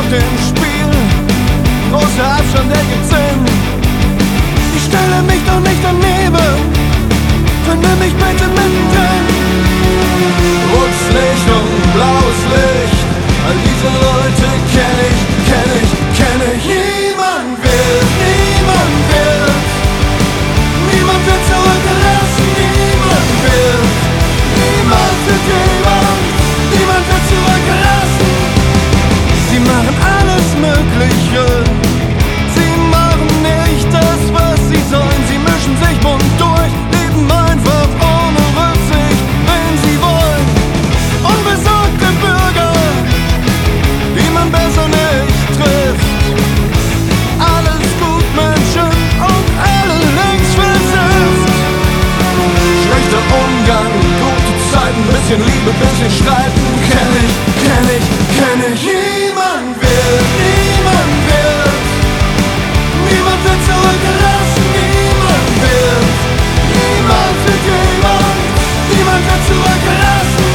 auf dem Spiel. Großer Abstand, der gibt Sinn. Ich stelle mich doch nicht daneben, finde mich bitte mittendrin. Rotes Licht und blaues Licht, all diese Leute kenn ich. Niemand wird zurückgelassen. Niemand wird zurückgelassen. Sie machen alles Mögliche, sie machen nicht das, was sie sollen. Sie mischen sich bunt durch, leben einfach ohne Rücksicht, wenn sie wollen. Unbesorgte Bürger, die man besser nicht trifft. Alles Gutmenschen und alle links versifft. Schlechter Umgang, gute Zeiten, bisschen Liebe, bisschen Streiten. Kenn ich. Niemand wird zurückgelassen. Niemand wird zurückgelassen.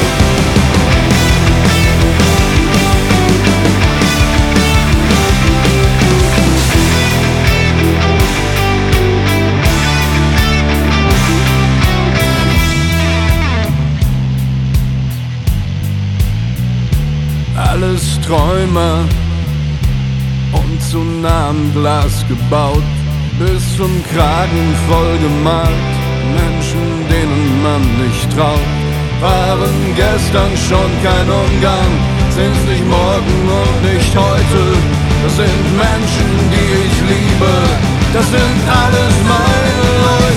Alles Träumer und zu nahem Glas gebaut, bis zum Kragen voll gemalt. Menschen, denen man nicht traut, waren gestern schon kein Umgang, sind's nicht morgen und nicht heute. Das sind Menschen, die ich liebe, das sind alles meine Leute.